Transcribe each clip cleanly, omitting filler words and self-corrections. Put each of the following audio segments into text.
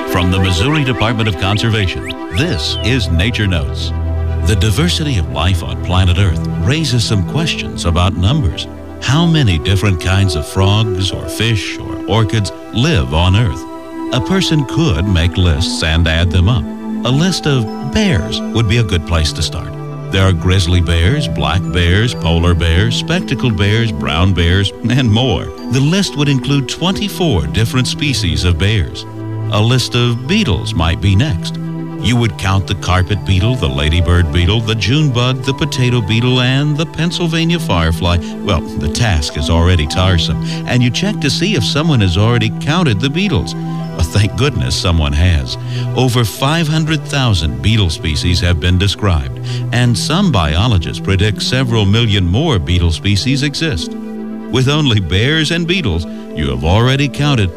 From the Missouri Department of Conservation, this is Nature Notes. The diversity of life on planet Earth raises some questions about numbers. How many different kinds of frogs or fish or orchids live on Earth? A person could make lists and add them up. A list of bears would be a good place to start. There are grizzly bears, black bears, polar bears, spectacled bears, brown bears, and more. The list would include 24 different species of bears. A list of beetles might be next. You would count the carpet beetle, the ladybird beetle, the June bug, the potato beetle, and the Pennsylvania firefly. Well, the task is already tiresome, and you check to see if someone has already counted the beetles. Thank goodness someone has. Over 500,000 beetle species have been described, and some biologists predict several million more beetle species exist. With only bears and beetles, you have already counted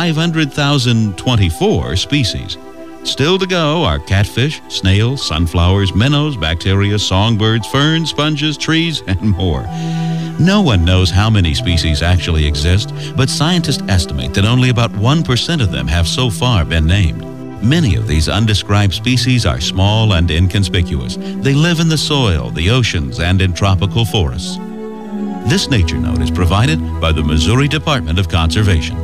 500,024 species. Still to go are catfish, snails, sunflowers, minnows, bacteria, songbirds, ferns, sponges, trees, and more. No one knows how many species actually exist, but scientists estimate that only about 1% of them have so far been named. Many of these undescribed species are small and inconspicuous. They live in the soil, the oceans, and in tropical forests. This Nature Note is provided by the Missouri Department of Conservation.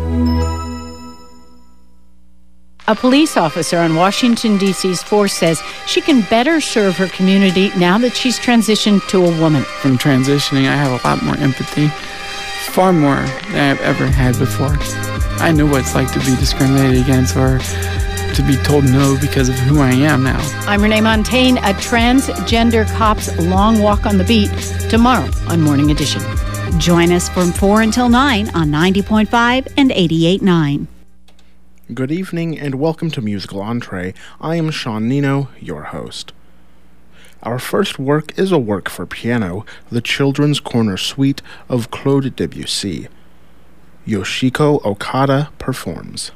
A police officer on Washington, D.C.'s force says she can better serve her community now that she's transitioned to a woman. From transitioning, I have a lot more empathy, far more than I've ever had before. I know what it's like to be discriminated against or to be told no because of who I am now. I'm Renee Montaigne, a transgender cop's long walk on the beat, tomorrow on Morning Edition. Join us from 4 until 9 on 90.5 and 88.9. Good evening and welcome to Musical Entree. I am Sean Nino, your host. Our first work is a work for piano, the Children's Corner Suite of Claude Debussy. Yoshiko Okada performs.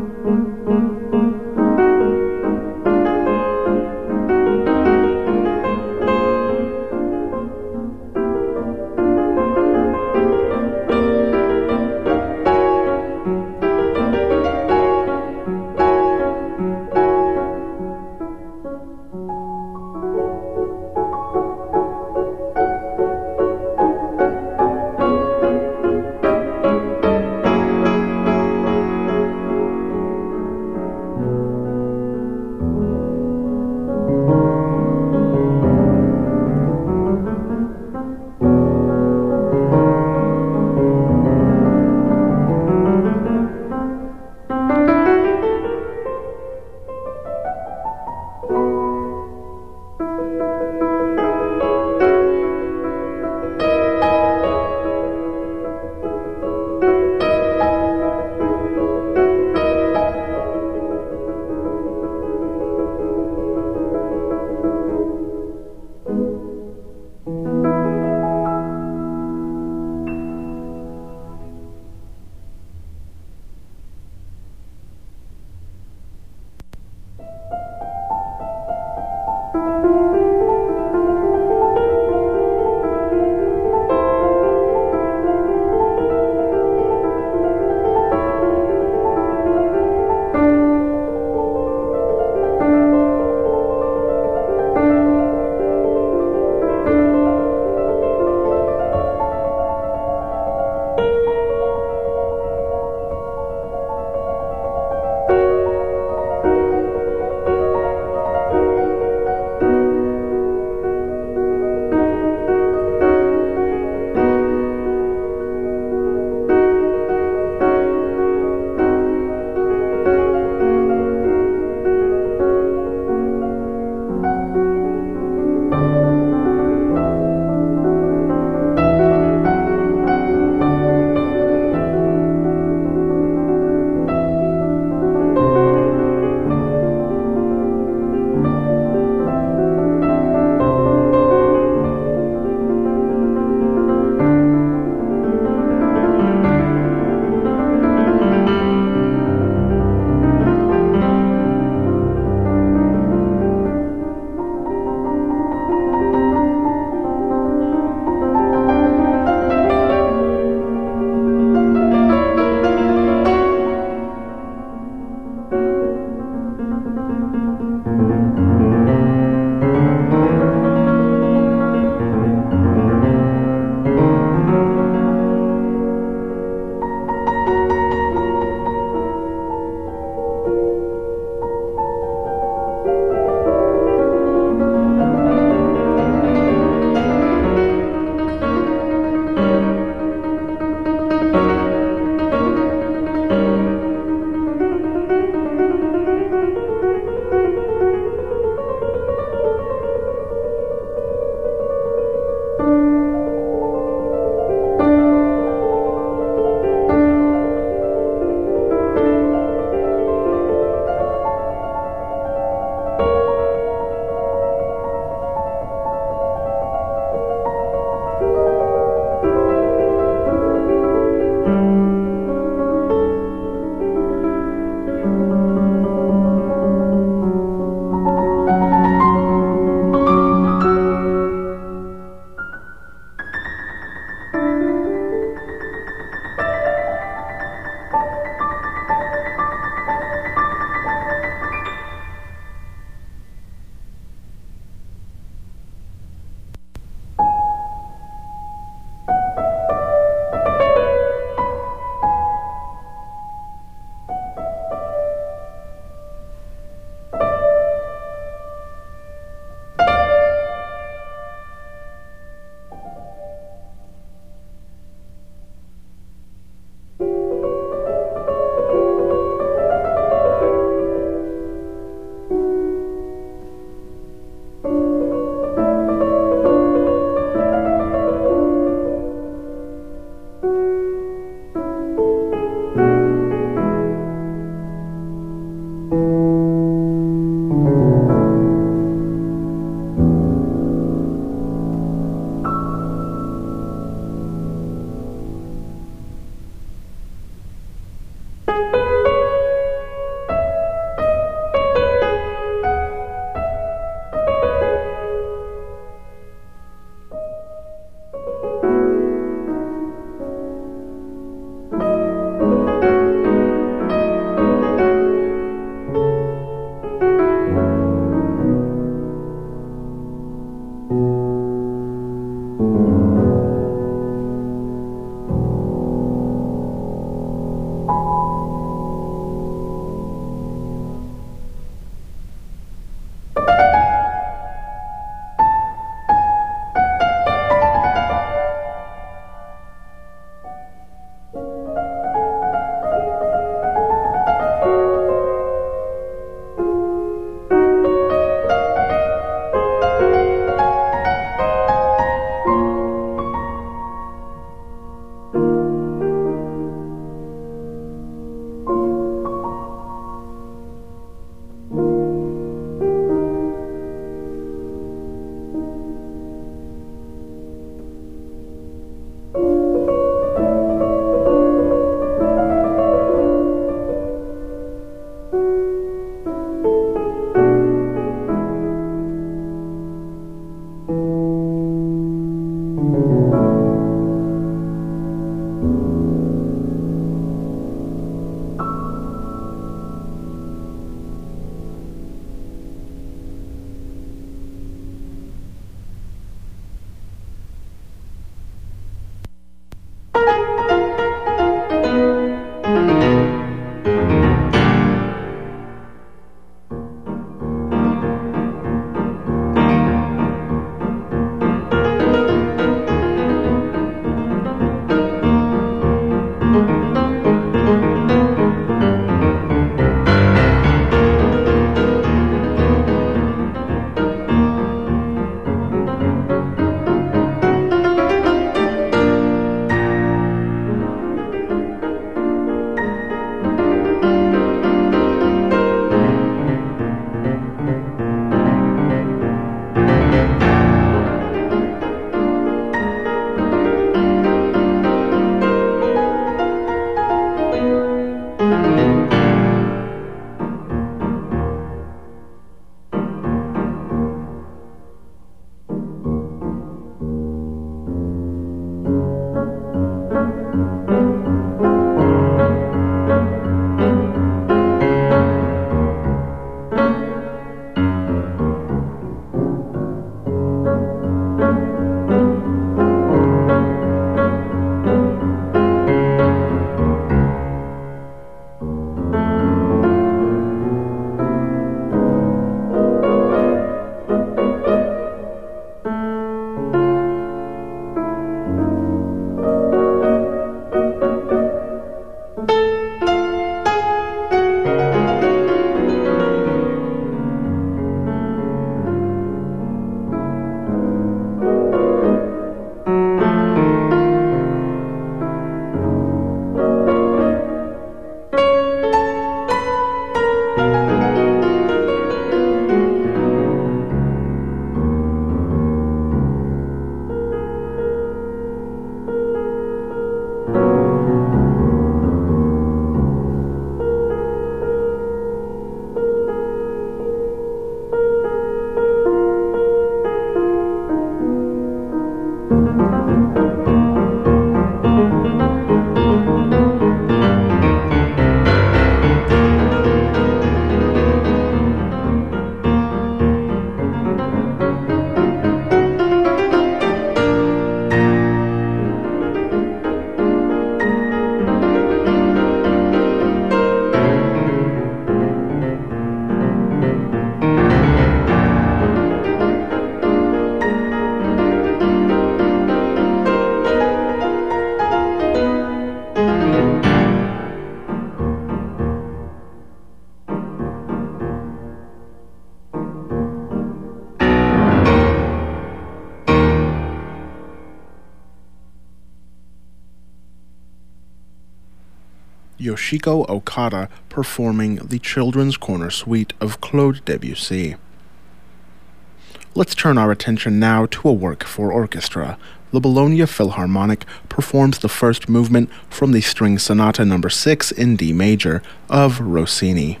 Yoshiko Okada performing the Children's Corner Suite of Claude Debussy. Let's turn our attention now to a work for orchestra. The Bologna Philharmonic performs the first movement from the String Sonata No. 6 in D major of Rossini.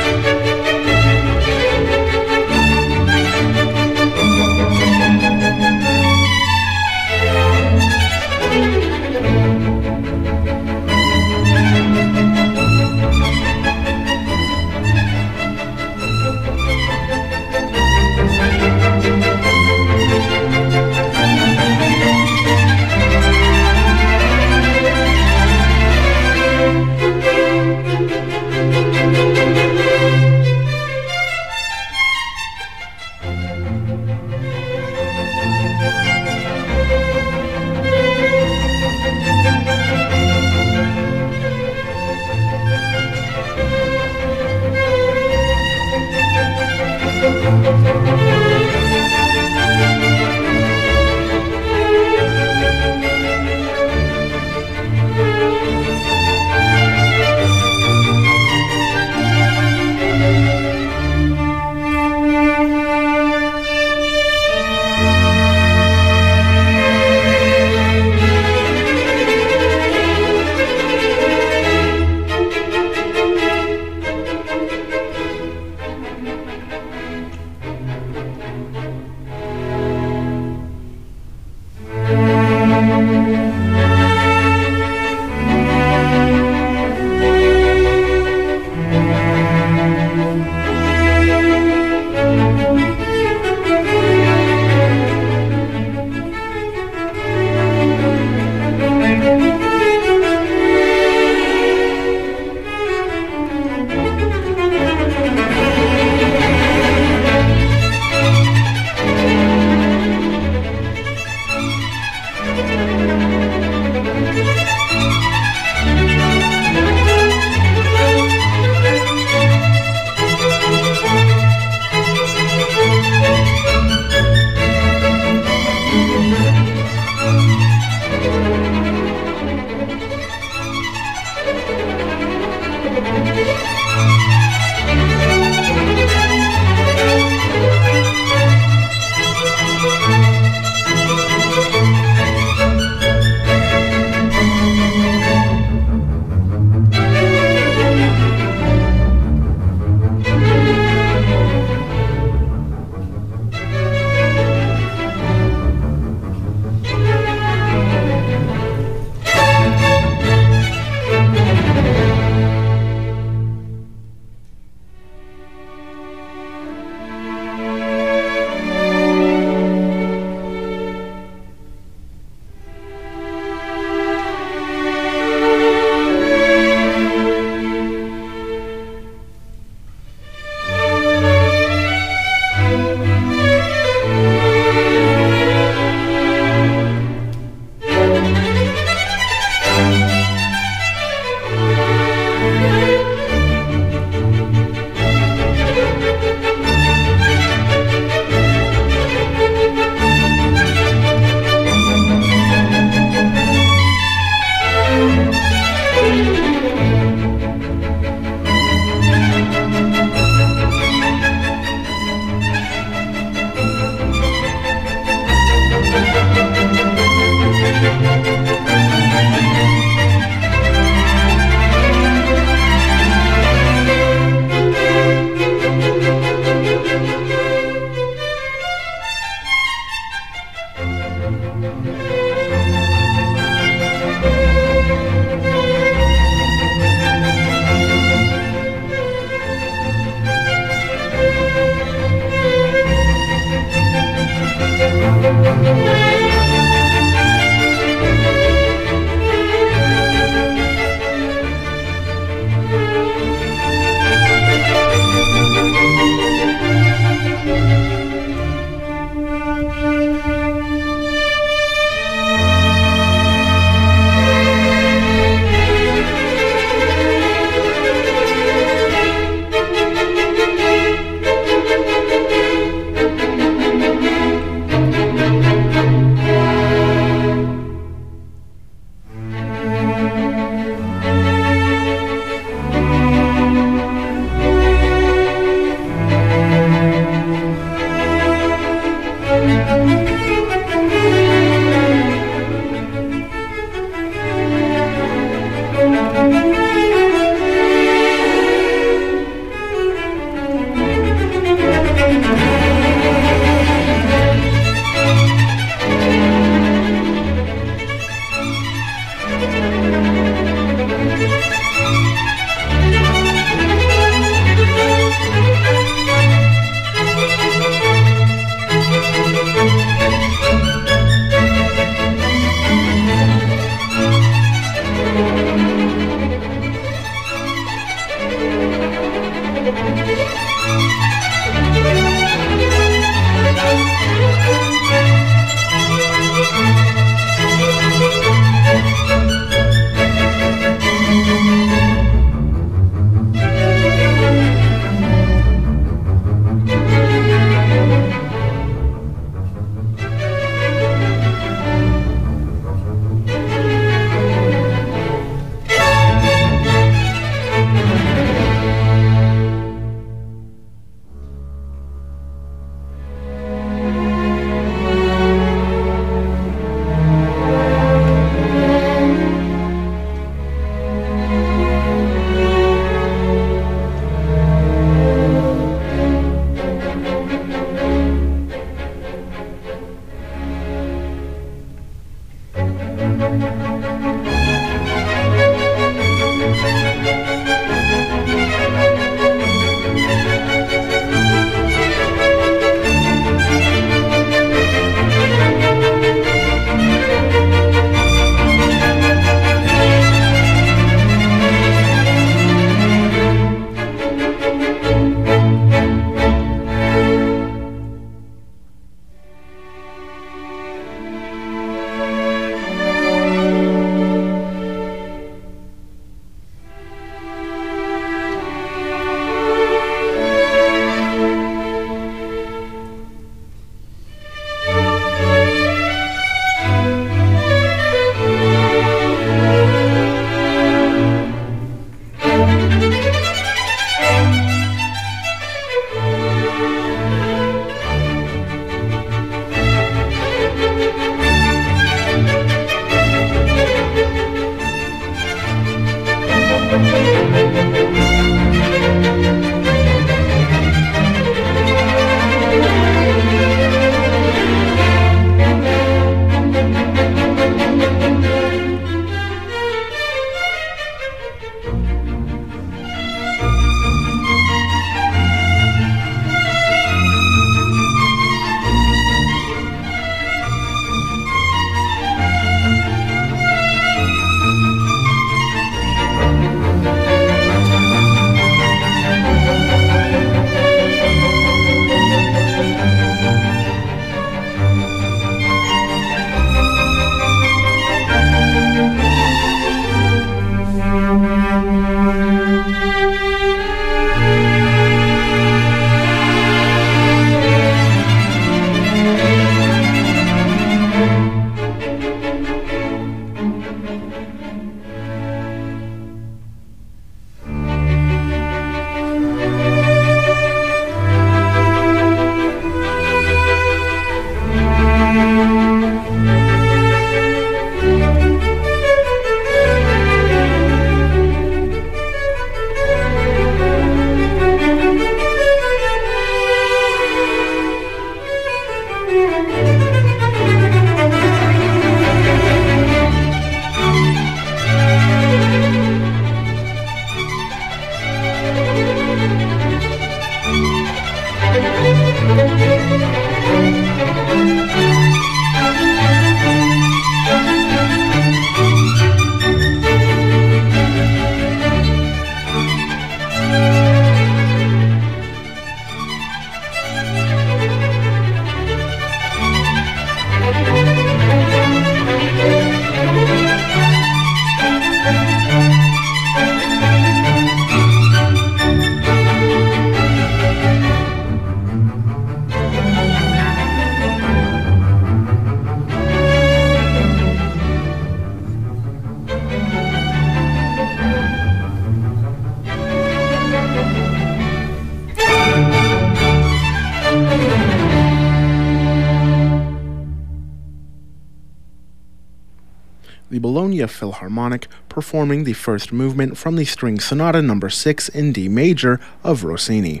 The Bologna Philharmonic performing the first movement from the String Sonata No. 6 in D major of Rossini.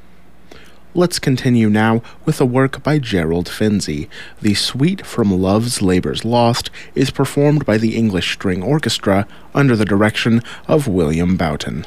Let's continue now with a work by Gerald Finzi. The Suite from Love's Labour's Lost is performed by the English String Orchestra under the direction of William Boughton.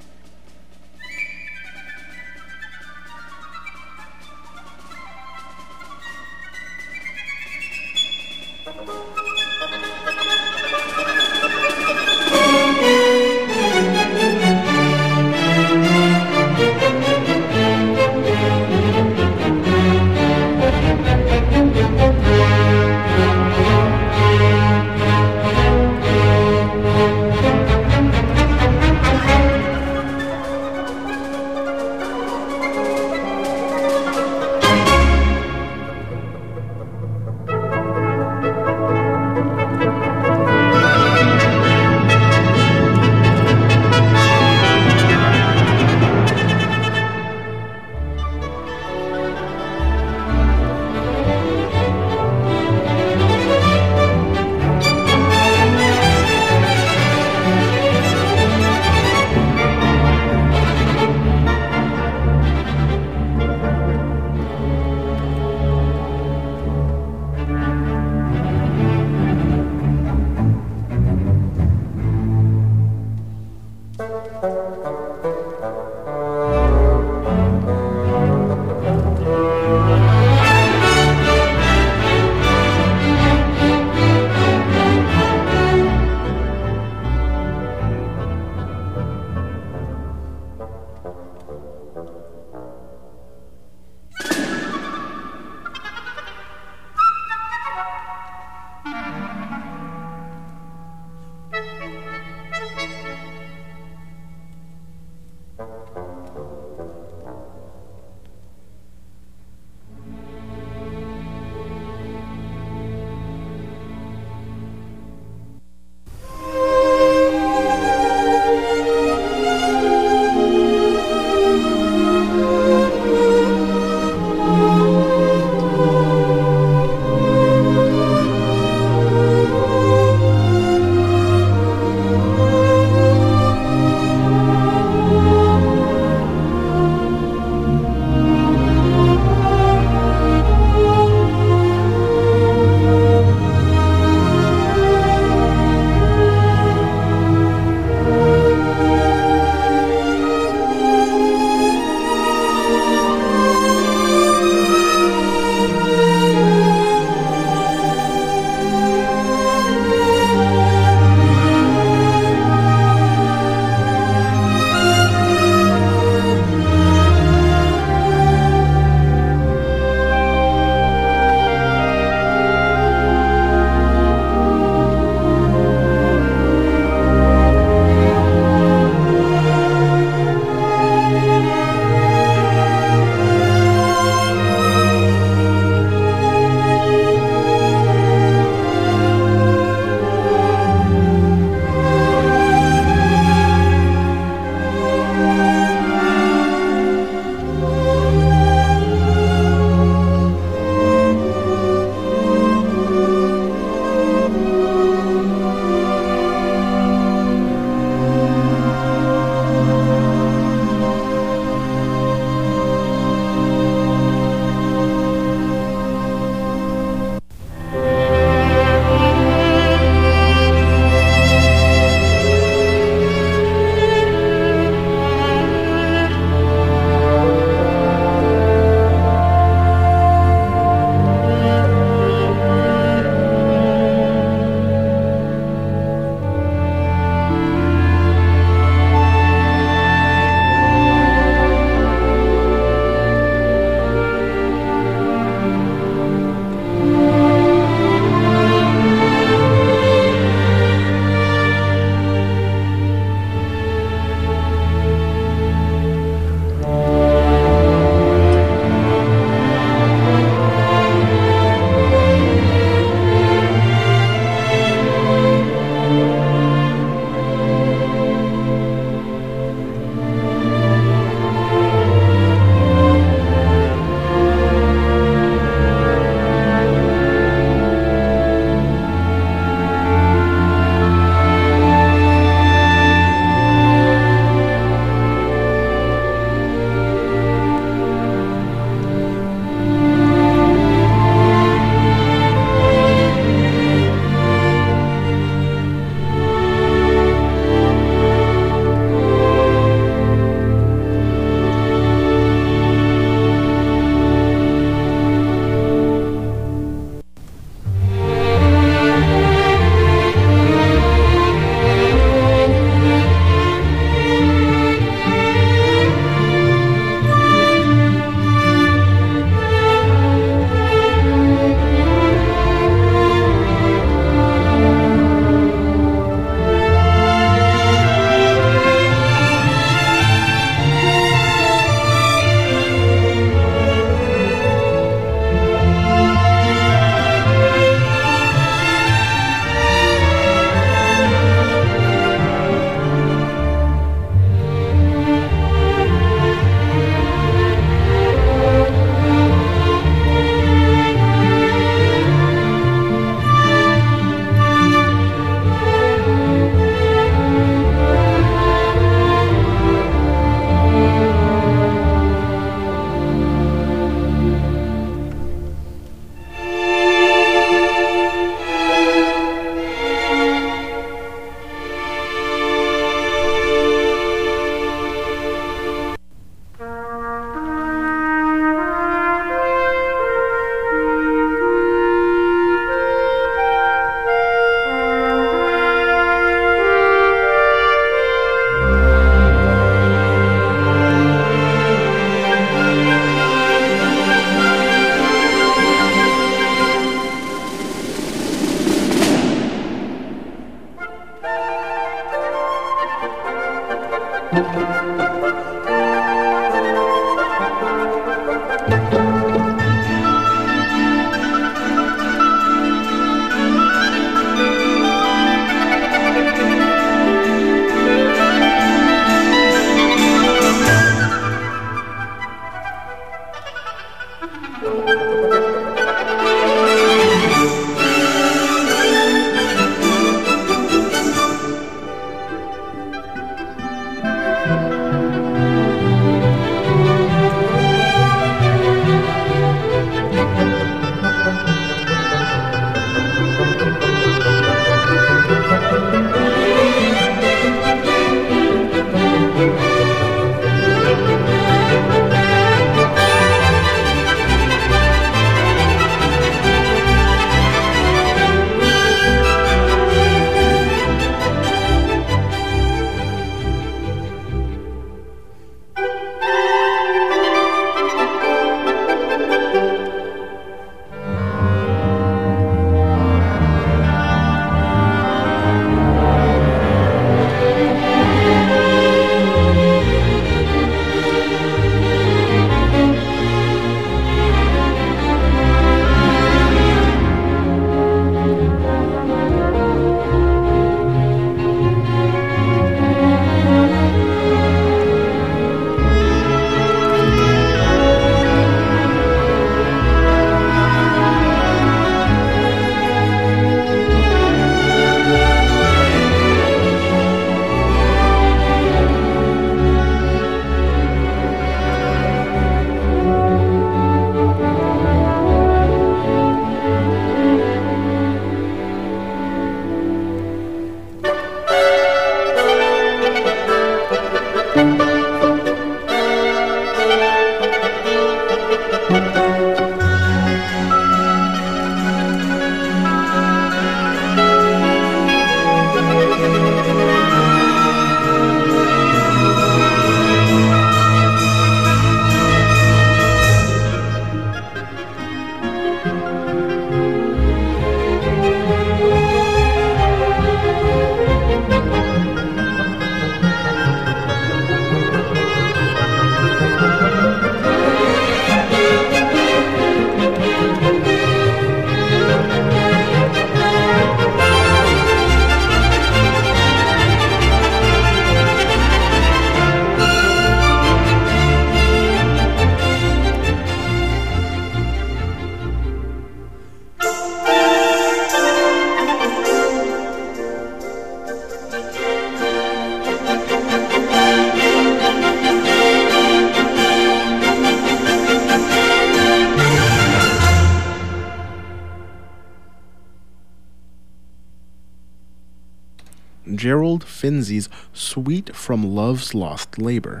Gerald Finzi's Suite from Love's Lost Labor.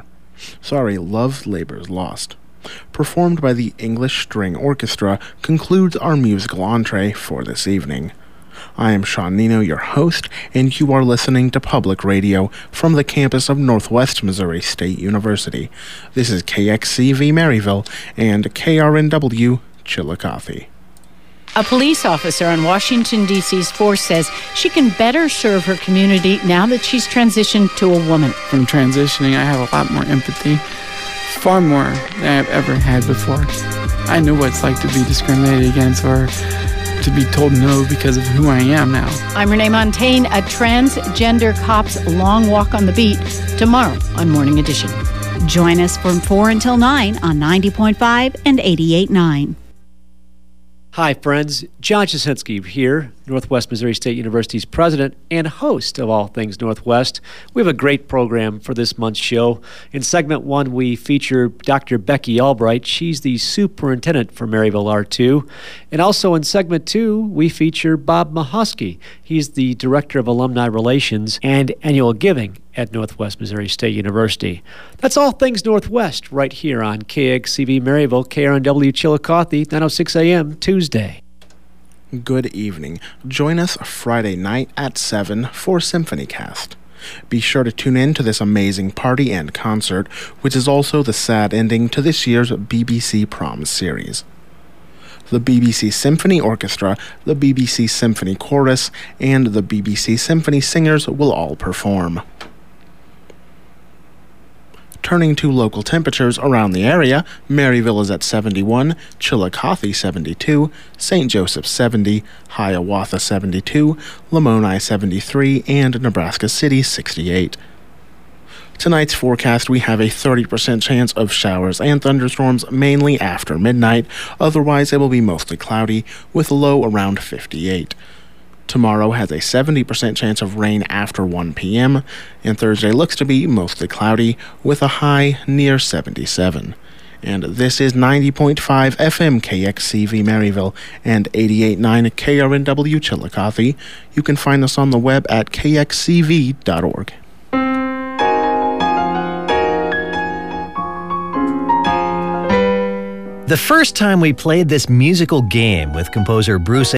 Love's Labor's Lost. Performed by the English String Orchestra, concludes our musical entree for this evening. I am Sean Nino, your host, and you are listening to Public Radio from the campus of Northwest Missouri State University. This is KXCV Maryville and KRNW Chillicothe. A police officer on Washington, D.C.'s force says she can better serve her community now that she's transitioned to a woman. From transitioning, I have a lot more empathy, far more than I've ever had before. I know what it's like to be discriminated against or to be told no because of who I am now. I'm Renee Montaigne, a transgender cop's long walk on the beat, tomorrow on Morning Edition. Join us from 4 until 9 on 90.5 and 88.9. Hi, friends. John Jasinski here, Northwest Missouri State University's president and host of All Things Northwest. We have a great program for this month's show. In segment 1, we feature Dr. Becky Albright. She's the superintendent for Maryville R2. And also in segment 2, we feature Bob Mahosky. He's the director of alumni relations and annual giving at Northwest Missouri State University. That's All Things Northwest right here on KXCV Maryville, KRNW Chillicothe, 9:06 a.m. Tuesday. Good evening. Join us Friday night at 7 for SymphonyCast. Be sure to tune in to this amazing party and concert, which is also the sad ending to this year's BBC Proms series. The BBC Symphony Orchestra, the BBC Symphony Chorus, and the BBC Symphony Singers will all perform. Turning to local temperatures around the area, Maryville is at 71, Chillicothe 72, St. Joseph 70, Hiawatha 72, Lamoni 73, and Nebraska City 68. Tonight's forecast, we have a 30% chance of showers and thunderstorms mainly after midnight. Otherwise, it will be mostly cloudy with a low around 58. Tomorrow has a 70% chance of rain after 1 p.m., and Thursday looks to be mostly cloudy with a high near 77. And this is 90.5 FM KXCV Maryville and 88.9 KRNW Chillicothe. You can find us on the web at kxcv.org. The first time we played this musical game with composer Bruce